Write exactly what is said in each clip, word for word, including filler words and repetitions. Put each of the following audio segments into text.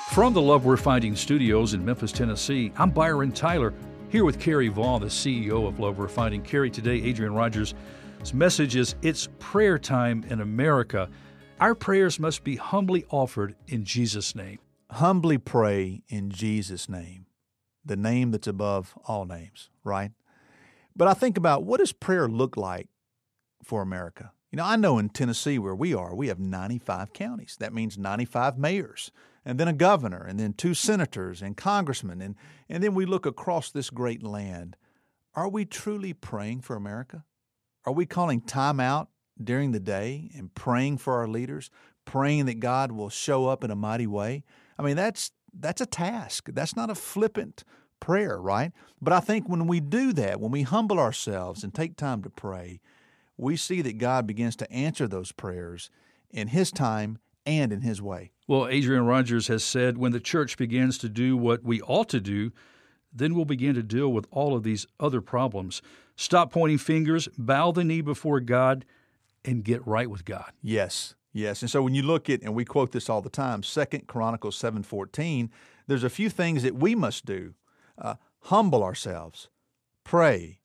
From the Love We're Finding studios in Memphis, Tennessee, I'm Byron Tyler, here with Carrie Vaughn, the C E O of Love We're Finding. Carrie, today, Adrian Rogers' message is, it's prayer time in America. Our prayers must be humbly offered in Jesus' name. Humbly pray in Jesus' name, the name that's above all names, right? But I think about, what does prayer look like for America? You know, I know in Tennessee where we are, we have ninety-five counties. That means ninety-five mayors, and then a governor, and then two senators and congressmen, and, and then we look across this great land. Are we truly praying for America? Are we calling time out during the day and praying for our leaders, praying that God will show up in a mighty way? I mean, that's that's a task. That's not a flippant prayer, right? But I think when we do that, when we humble ourselves and take time to pray, we see that God begins to answer those prayers in His time and in His way. Well, Adrian Rogers has said, when the church begins to do what we ought to do, then we'll begin to deal with all of these other problems. Stop pointing fingers, bow the knee before God, and get right with God. Yes, yes. And so when you look at, and we quote this all the time, Second Chronicles seven fourteen, there's a few things that we must do. Uh, humble ourselves, pray,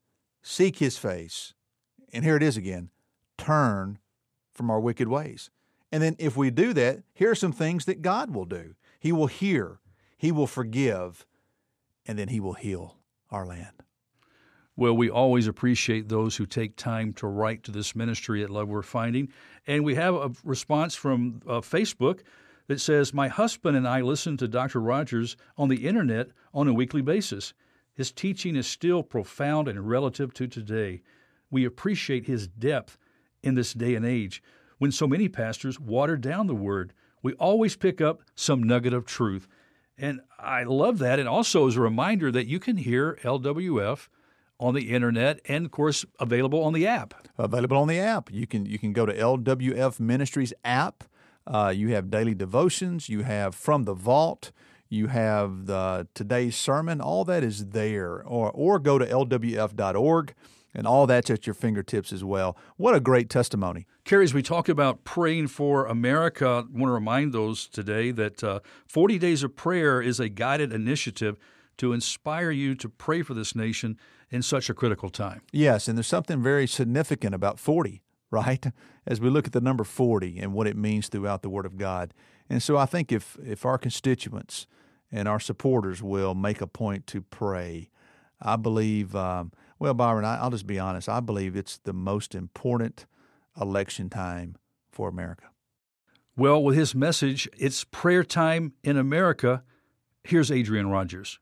seek His face, and here it is again, turn from our wicked ways. And then if we do that, here are some things that God will do. He will hear, He will forgive, and then He will heal our land. Well, we always appreciate those who take time to write to this ministry at Love We're Finding. And we have a response from uh, Facebook that says, my husband and I listen to Doctor Rogers on the internet on a weekly basis. His teaching is still profound and relative to today. We appreciate his depth in this day and age when so many pastors water down the word. We always pick up some nugget of truth. And I love that. And also as a reminder that you can hear L W F on the internet and, of course, available on the app. Available on the app. You can you can go to L W F Ministries app. Uh, you have daily devotions. You have From the Vault. You have the today's sermon. All that is there. Or or go to L W F dot org, and all that's at your fingertips as well. What a great testimony. Carrie, as we talk about praying for America, I want to remind those today that uh, forty Days of Prayer is a guided initiative to inspire you to pray for this nation in such a critical time. Yes, and there's something very significant about forty, right? As we look at the number forty and what it means throughout the Word of God. And so I think if if our constituents and our supporters will make a point to pray, I believe, um, well, Byron, I, I'll just be honest, I believe it's the most important election time for America. Well, with his message, it's prayer time in America. Here's Adrian Rogers.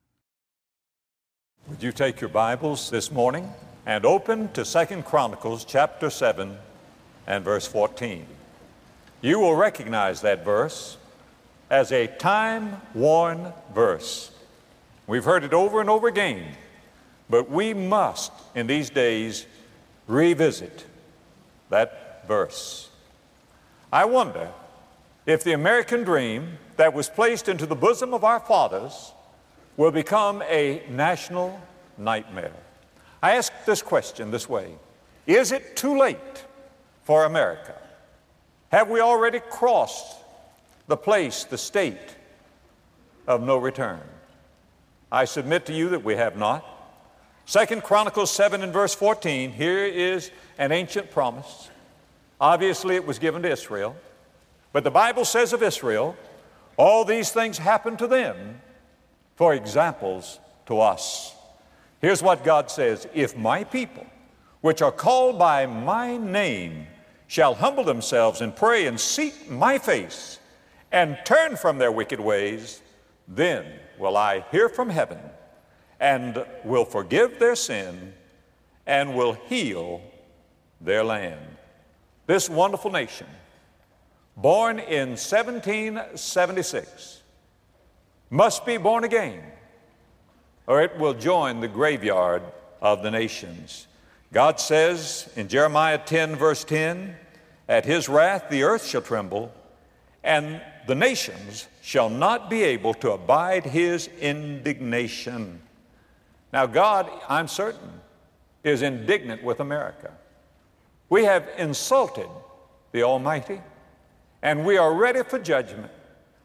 Would you take your Bibles this morning and open to Second Chronicles chapter seven and verse fourteen. You will recognize that verse as a time-worn verse. We've heard it over and over again, but we must, in these days, revisit that verse. I wonder if the American dream that was placed into the bosom of our fathers will become a national nightmare. I ask this question this way: is it too late for America? Have we already crossed the place, the state of no return? I submit to you that we have not. Second Chronicles seven and verse fourteen, here is an ancient promise. Obviously it was given to Israel, but the Bible says of Israel, all these things happened to them for examples to us. Here's what God says: if my people, which are called by my name, shall humble themselves and pray and seek my face and turn from their wicked ways, then will I hear from heaven and will forgive their sin and will heal their land. This wonderful nation, born in seventeen seventy-six, must be born again, or it will join the graveyard of the nations. God says in Jeremiah ten, verse ten, at His wrath the earth shall tremble, and the nations shall not be able to abide His indignation. Now God, I'm certain, is indignant with America. We have insulted the Almighty, and we are ready for judgment.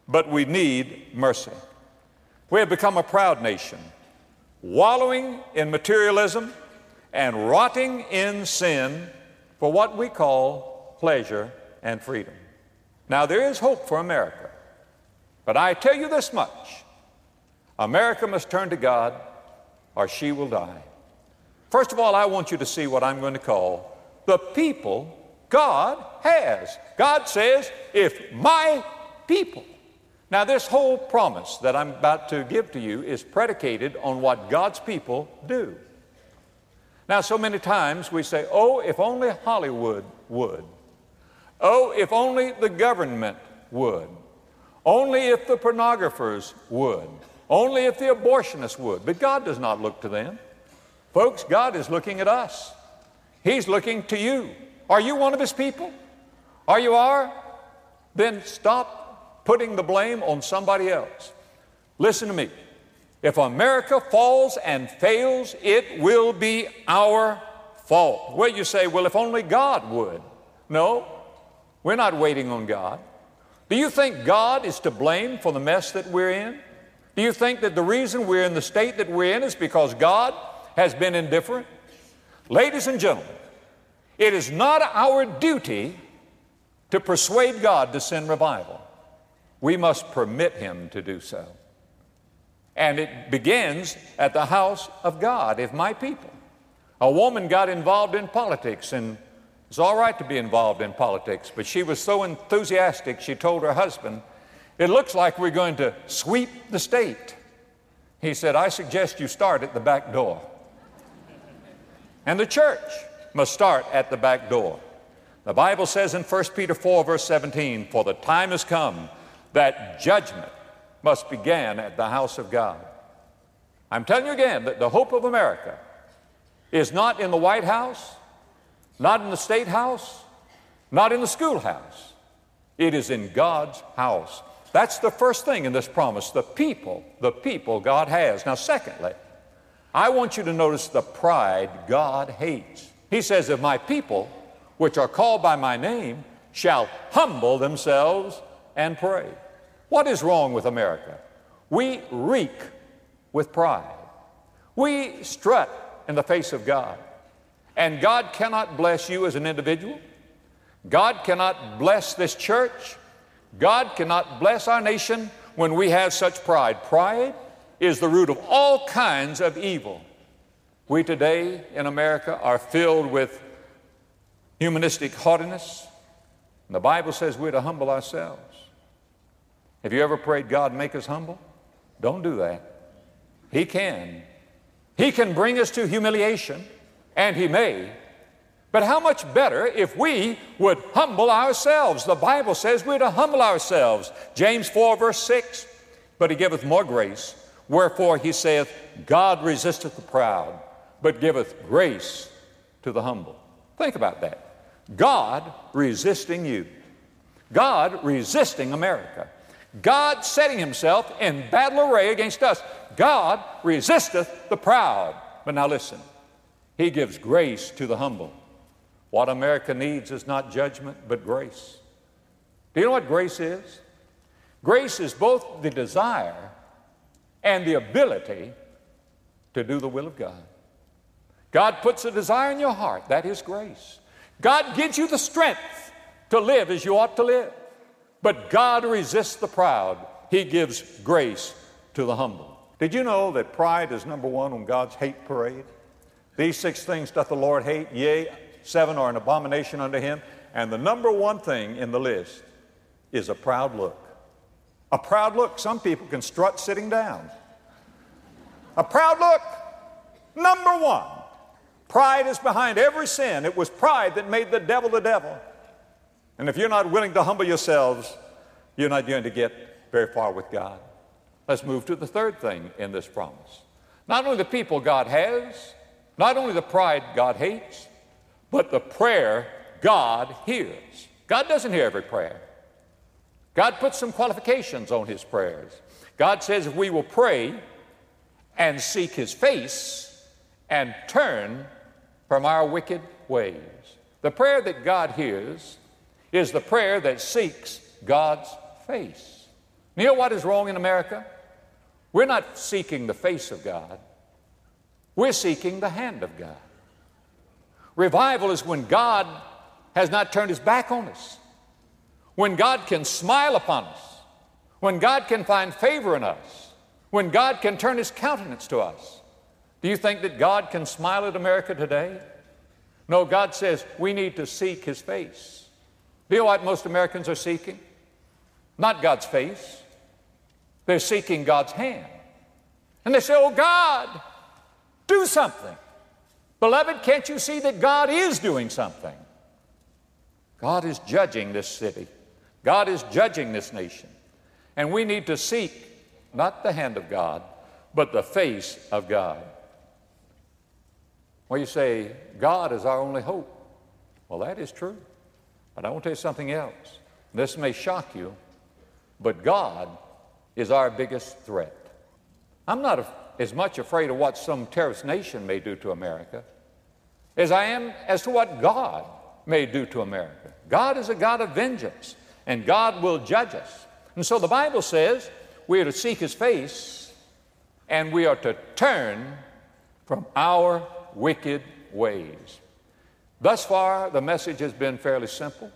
but we need mercy. We have become a proud nation, wallowing in materialism and rotting in sin for what we call pleasure and freedom. Now, there is hope for America, but I tell you this much: America must turn to God or she will die. First of all, I want you to see what I'm going to call the people God has. God says, if my people. Now, this whole promise that I'm about to give to you is predicated on what God's people do. Now, so many times we say, oh, if only Hollywood would. Oh, if only the government would. Only if the pornographers would. Only if the abortionists would. But God does not look to them. Folks, God is looking at us. He's looking to you. Are you one of His people? Are you are? Then stop putting the blame on somebody else. Listen to me. If America falls and fails, it will be our fault. Well, you say, well, if only God would. No, we're not waiting on God. Do you think God is to blame for the mess that we're in? Do you think that the reason we're in the state that we're in is because God has been indifferent? Ladies and gentlemen, it is not our duty to persuade God to send revival. We must permit Him to do so. And it begins at the house of God, if my people. A woman got involved in politics, and it's all right to be involved in politics, but she was so enthusiastic, she told her husband, it looks like we're going to sweep the state. He said, I suggest you start at the back door. And the church must start at the back door. The Bible says in First Peter four, verse seventeen, for the time has come that judgment must begin at the house of God. I'm telling you again that the hope of America is not in the White House, not in the State House, not in the schoolhouse. It is in God's house. That's the first thing in this promise, the people, the people God has. Now, secondly, I want you to notice the pride God hates. He says, if my people, which are called by my name, shall humble themselves and pray. What is wrong with America? We reek with pride. We strut in the face of God. And God cannot bless you as an individual. God cannot bless this church. God cannot bless our nation when we have such pride. Pride is the root of all kinds of evil. We today in America are filled with humanistic haughtiness. And the Bible says we're to humble ourselves. Have you ever prayed, God, make us humble? Don't do that. He can. He can bring us to humiliation, and He may. But how much better if we would humble ourselves? The Bible says we're to humble ourselves. James four, verse six, but He giveth more grace. Wherefore He saith, God resisteth the proud, but giveth grace to the humble. Think about that. God resisting you. God resisting America. God setting Himself in battle array against us. God resisteth the proud. But now listen, He gives grace to the humble. What America needs is not judgment, but grace. Do you know what grace is? Grace is both the desire and the ability to do the will of God. God puts a desire in your heart. That is grace. God gives you the strength to live as you ought to live. But God resists the proud. He gives grace to the humble. Did you know that pride is number one on God's hate parade? These six things doth the Lord hate, yea, seven are an abomination unto Him. And the number one thing in the list is a proud look. A proud look. Some people can strut sitting down. A proud look. Number one. Pride is behind every sin. It was pride that made the devil the devil. And if you're not willing to humble yourselves, you're not going to get very far with God. Let's move to the third thing in this promise. Not only the people God has, not only the pride God hates, but the prayer God hears. God doesn't hear every prayer. God puts some qualifications on His prayers. God says if we will pray and seek His face and turn from our wicked ways. The prayer that God hears is the prayer that seeks God's face. You know what is wrong in America? We're not seeking the face of God. We're seeking the hand of God. Revival is when God has not turned his back on us, when God can smile upon us, when God can find favor in us, when God can turn his countenance to us. Do you think that God can smile at America today? No, God says we need to seek his face. Do you know what most Americans are seeking? Not God's face. They're seeking God's hand. And they say, oh God, do something. Beloved, can't you see that God is doing something? God is judging this city. God is judging this nation. And we need to seek not the hand of God, but the face of God. Well, you say, God is our only hope. Well, that is true. But I want to tell you something else. This may shock you, but God is our biggest threat. I'm not as much afraid of what some terrorist nation may do to America as I am as to what God may do to America. God is a God of vengeance, and God will judge us. And so the Bible says we are to seek his face, and we are to turn from our wicked ways. Thus far, the message has been fairly simple.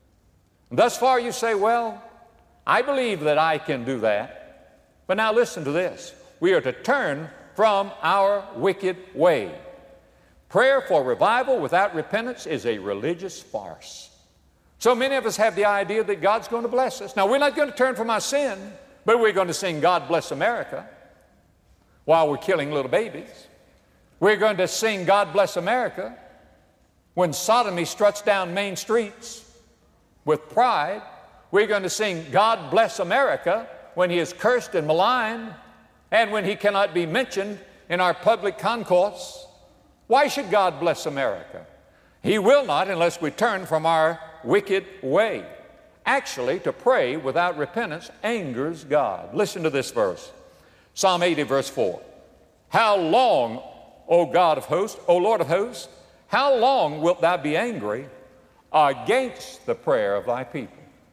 Thus far, you say, well, I believe that I can do that. But now listen to this. We are to turn from our wicked way. Prayer for revival without repentance is a religious farce. So many of us have the idea that God's going to bless us. Now, we're not going to turn from our sin, but we're going to sing God Bless America while we're killing little babies. We're going to sing God Bless America when sodomy struts down main streets with pride. We're going to sing God Bless America when he is cursed and maligned and when he cannot be mentioned in our public concourse. Why should God bless America? He will not unless we turn from our wicked way. Actually, to pray without repentance angers God. Listen to this verse. Psalm eighty, verse four. How long, O God of hosts, O Lord of hosts, how long wilt thou be angry against the prayer of thy people?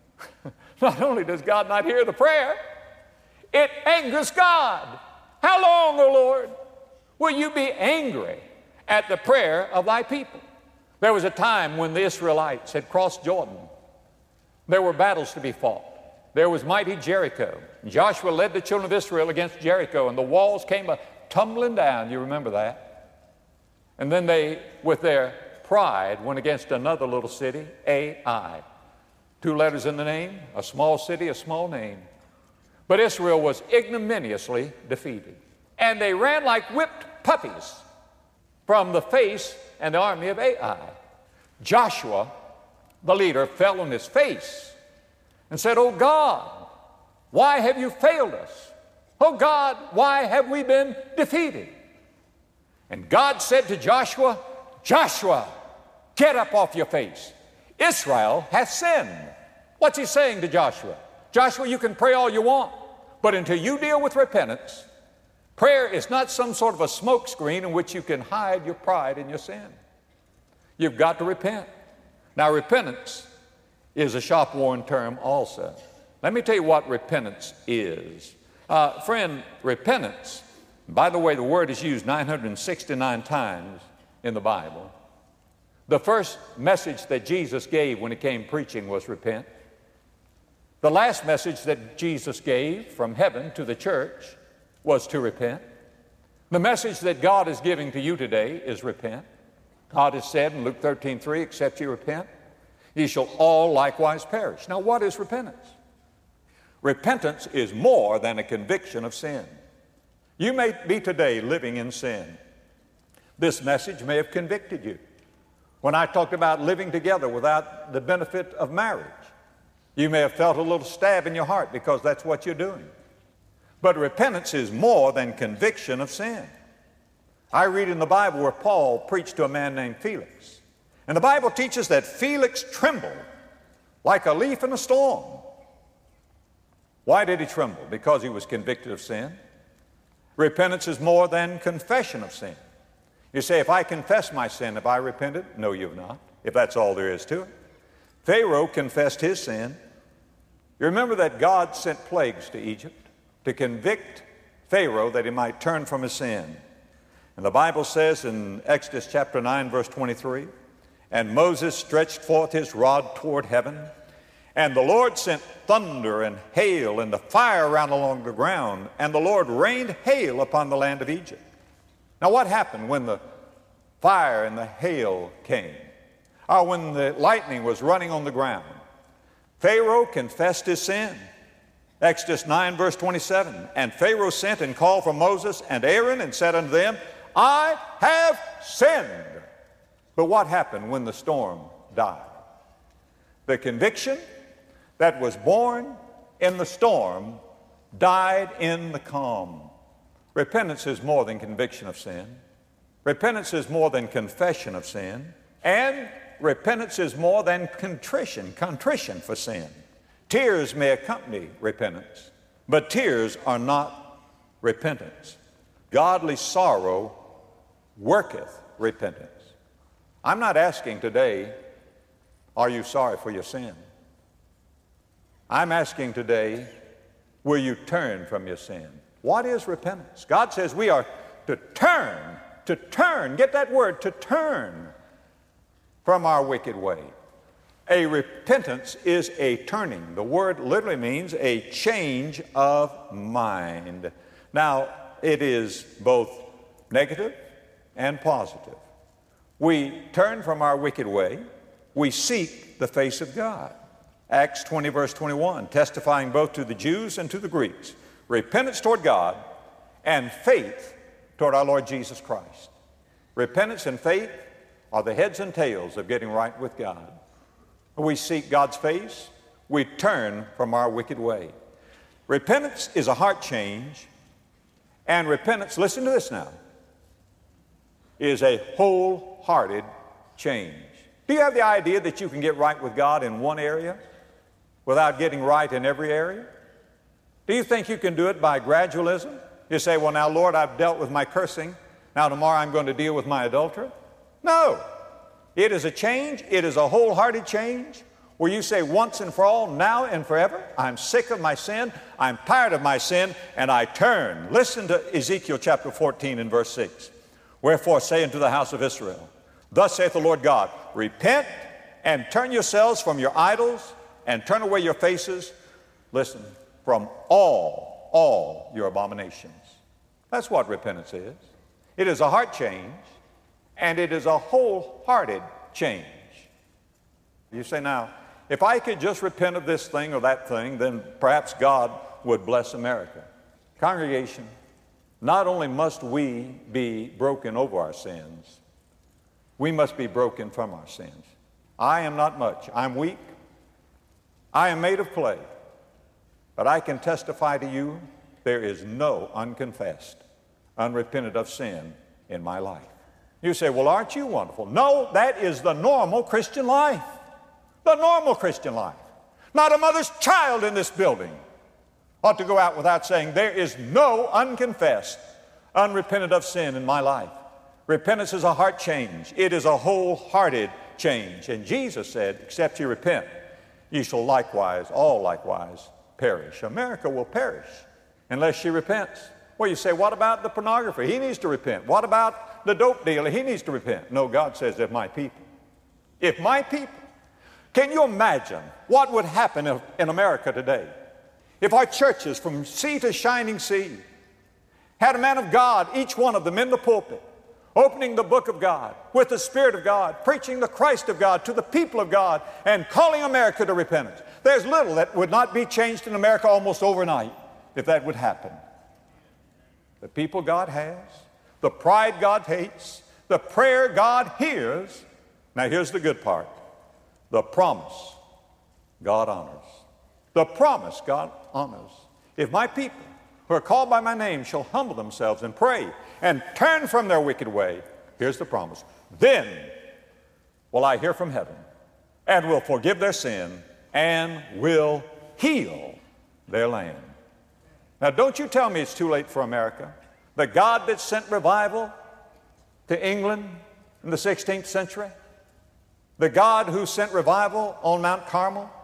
Not only does God not hear the prayer, it angers God. How long, O Lord, will you be angry at the prayer of thy people? There was a time when the Israelites had crossed Jordan. There were battles to be fought. There was mighty Jericho. Joshua led the children of Israel against Jericho, and the walls came a tumbling down. You remember that? And then they, with their pride, went against another little city, Ai. Two letters in the name, a small city, a small name. But Israel was ignominiously defeated. And they ran like whipped puppies from the face and the army of Ai. Joshua, the leader, fell on his face and said, "Oh God, why have you failed us? Oh God, why have we been defeated?" And God said to Joshua, "Joshua, get up off your face. Israel hath sinned." What's he saying to Joshua? Joshua, you can pray all you want, but until you deal with repentance, prayer is not some sort of a smoke screen in which you can hide your pride and your sin. You've got to repent. Now, repentance is a shop-worn term also. Let me tell you what repentance is. Uh, friend, repentance, by the way, the word is used nine hundred sixty-nine times in the Bible. The first message that Jesus gave when he came preaching was repent. The last message that Jesus gave from heaven to the church was to repent. The message that God is giving to you today is repent. God has said in Luke thirteen three, except you repent, ye shall all likewise perish. Now, what is repentance? Repentance is more than a conviction of sin. You may be today living in sin. This message may have convicted you. When I talked about living together without the benefit of marriage, you may have felt a little stab in your heart because that's what you're doing. But repentance is more than conviction of sin. I read in the Bible where Paul preached to a man named Felix. And the Bible teaches that Felix trembled like a leaf in a storm. Why did he tremble? Because he was convicted of sin. Repentance is more than confession of sin. You say, if I confess my sin, have I repented? No, you've not, if that's all there is to it. Pharaoh confessed his sin. You remember that God sent plagues to Egypt to convict Pharaoh that he might turn from his sin. And the Bible says in Exodus chapter nine, verse twenty-three, and Moses stretched forth his rod toward heaven, and the Lord sent thunder and hail and the fire ran along the ground, and the Lord rained hail upon the land of Egypt. Now what happened when the fire and the hail came, or when the lightning was running on the ground? Pharaoh confessed his sin. Exodus nine, verse twenty-seven, and Pharaoh sent and called for Moses and Aaron and said unto them, I have sinned. But what happened when the storm died? The conviction that was born in the storm died in the calm. Repentance is more than conviction of sin. Repentance is more than confession of sin. And repentance is more than contrition, contrition for sin. Tears may accompany repentance, but tears are not repentance. Godly sorrow worketh repentance. I'm not asking today, are you sorry for your sin? I'm asking today, will you turn from your sin? What is repentance? God says we are to turn, to turn, get that word, to turn from our wicked way. A repentance is a turning. The word literally means a change of mind. Now, it is both negative and positive. We turn from our wicked way. We seek the face of God. Acts twenty, verse twenty-one, testifying both to the Jews and to the Greeks, repentance toward God and faith toward our Lord Jesus Christ. Repentance and faith are the heads and tails of getting right with God. We seek God's face. We turn from our wicked way. Repentance is a heart change, and repentance, listen to this now, is a wholehearted change. Do you have the idea that you can get right with God in one area without getting right in every area? Do you think you can do it by gradualism? You say, well, now, Lord, I've dealt with my cursing. Now, tomorrow I'm going to deal with my adultery. No. It is a change. It is a wholehearted change where you say once and for all, now and forever, I'm sick of my sin, I'm tired of my sin, and I turn. Listen to Ezekiel chapter fourteen and verse six. Wherefore say unto the house of Israel, thus saith the Lord God, repent and turn yourselves from your idols and turn away your faces, listen, from all, all your abominations. That's what repentance is. It is a heart change, and it is a wholehearted change. You say, now, if I could just repent of this thing or that thing, then perhaps God would bless America. Congregation, not only must we be broken over our sins, we must be broken from our sins. I am not much. I'm weak. I am made of clay. But I can testify to you, there is no unconfessed, unrepented of sin in my life. You say, well, aren't you wonderful? No, that is the normal Christian life. The normal Christian life. Not a mother's child in this building ought to go out without saying, there is no unconfessed, unrepented of sin in my life. Repentance is a heart change. It is a wholehearted change. And Jesus said, except you repent, ye shall likewise, all likewise, perish. America will perish unless she repents. Well, you say, what about the pornographer? He needs to repent. What about the dope dealer? He needs to repent. No, God says, if my people, if my people, can you imagine what would happen if, in America today if our churches from sea to shining sea had a man of God, each one of them in the pulpit, opening the book of God with the Spirit of God, preaching the Christ of God to the people of God, and calling America to repentance? There's little that would not be changed in America almost overnight if that would happen. The people God has, the pride God hates, the prayer God hears. Now here's the good part. The promise God honors. The promise God honors. If my people who are called by my name shall humble themselves and pray and turn from their wicked way, here's the promise, then will I hear from heaven and will forgive their sin and will heal their land. Now, don't you tell me it's too late for America. The God that sent revival to England in the sixteenth century, the God who sent revival on Mount Carmel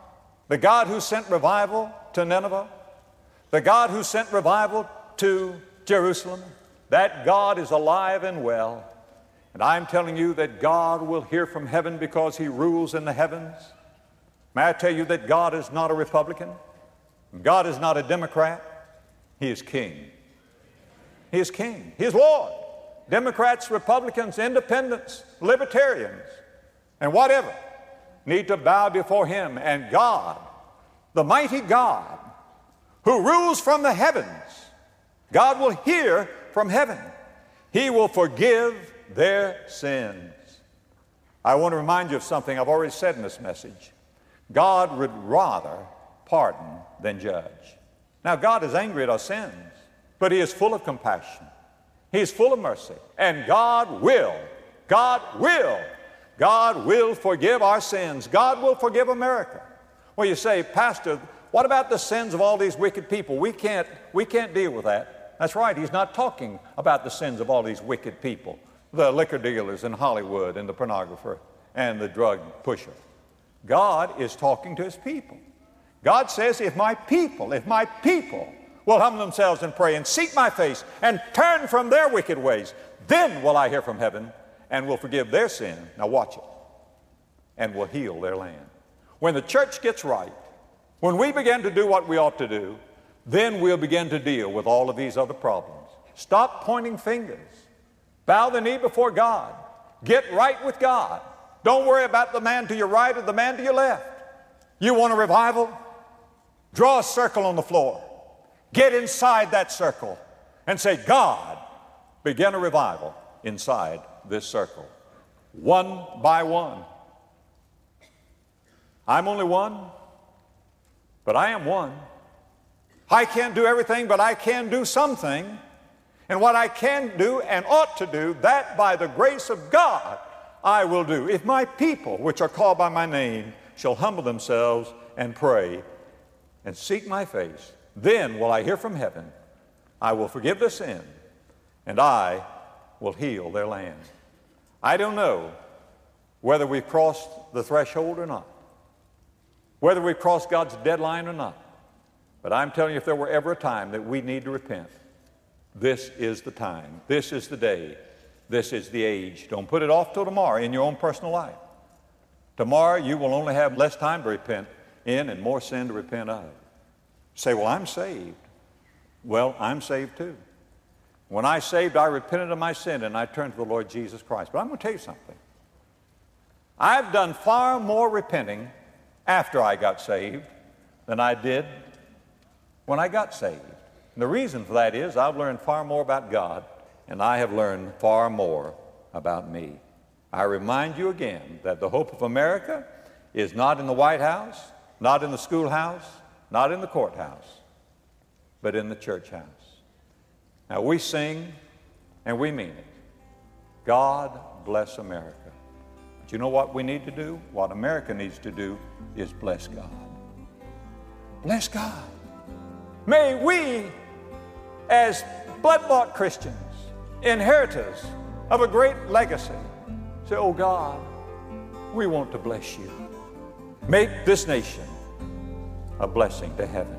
The God who sent revival to Nineveh, the God who sent revival to Jerusalem, that God is alive and well. And I'm telling you that God will hear from heaven because He rules in the heavens. May I tell you that God is not a Republican? God is not a Democrat. He is King. He is King. He is Lord. Democrats, Republicans, Independents, Libertarians, and whatever need to bow before Him. And God, the mighty God who rules from the heavens, God will hear from heaven. He will forgive their sins. I want to remind you of something I've already said in this message. God would rather pardon than judge. Now, God is angry at our sins, but He is full of compassion. He is full of mercy. And God will, God will, God will forgive our sins. God will forgive America. Well, you say, Pastor, what about the sins of all these wicked people? We can't, we can't deal with that. That's right. He's not talking about the sins of all these wicked people, the liquor dealers in Hollywood and the pornographer and the drug pusher. God is talking to His people. God says, if my people, if my people will humble themselves and pray and seek my face and turn from their wicked ways, then will I hear from heaven and will forgive their sin. Now watch it. And will heal their land. When the church gets right, when we begin to do what we ought to do, then we'll begin to deal with all of these other problems. Stop pointing fingers. Bow the knee before God. Get right with God. Don't worry about the man to your right or the man to your left. You want a revival? Draw a circle on the floor. Get inside that circle and say, God, begin a revival inside this circle. One by one. I'm only one, but I am one. I can't do everything, but I can do something. And what I can do and ought to do, that by the grace of God I will do. If my people, which are called by my name, shall humble themselves and pray and seek my face, then will I hear from heaven. I will forgive their sin, and I will heal their land. I don't know whether we've crossed the threshold or not, whether we've crossed God's deadline or not, but I'm telling you, if there were ever a time that we need to repent, this is the time. This is the day. This is the age. Don't put it off till tomorrow in your own personal life. Tomorrow you will only have less time to repent in and more sin to repent of. Say, well, I'm saved. Well, I'm saved too. When I saved, I repented of my sin and I turned to the Lord Jesus Christ. But I'm going to tell you something. I've done far more repenting after I got saved than I did when I got saved. And the reason for that is I've learned far more about God and I have learned far more about me. I remind you again that the hope of America is not in the White House, not in the schoolhouse, not in the courthouse, but in the church house. Now we sing and we mean it. God bless America. But you know what we need to do? What America needs to do is bless God. Bless God. May we, as blood-bought Christians, inheritors of a great legacy, say, oh God, we want to bless you. Make this nation a blessing to heaven.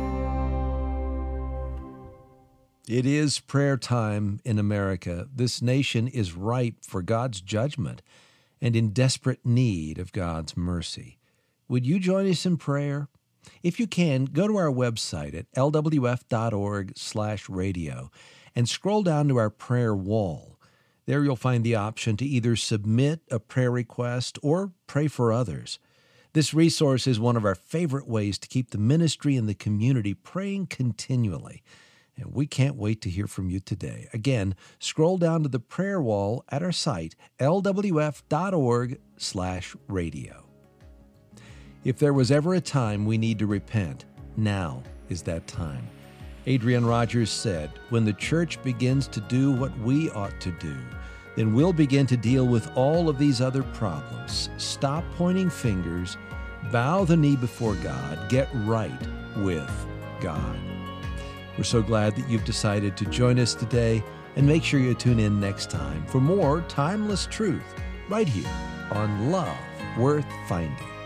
It is prayer time in America. This nation is ripe for God's judgment and in desperate need of God's mercy. Would you join us in prayer? If you can, go to our website at l w f dot org slash radio and scroll down to our prayer wall. There you'll find the option to either submit a prayer request or pray for others. This resource is one of our favorite ways to keep the ministry and the community praying continually. And we can't wait to hear from you today. Again, scroll down to the prayer wall at our site, l w f dot org slash radio. If there was ever a time we need to repent, now is that time. Adrian Rogers said, when the church begins to do what we ought to do, then we'll begin to deal with all of these other problems. Stop pointing fingers, bow the knee before God, get right with God. We're so glad that you've decided to join us today, and make sure you tune in next time for more timeless truth right here on Love Worth Finding.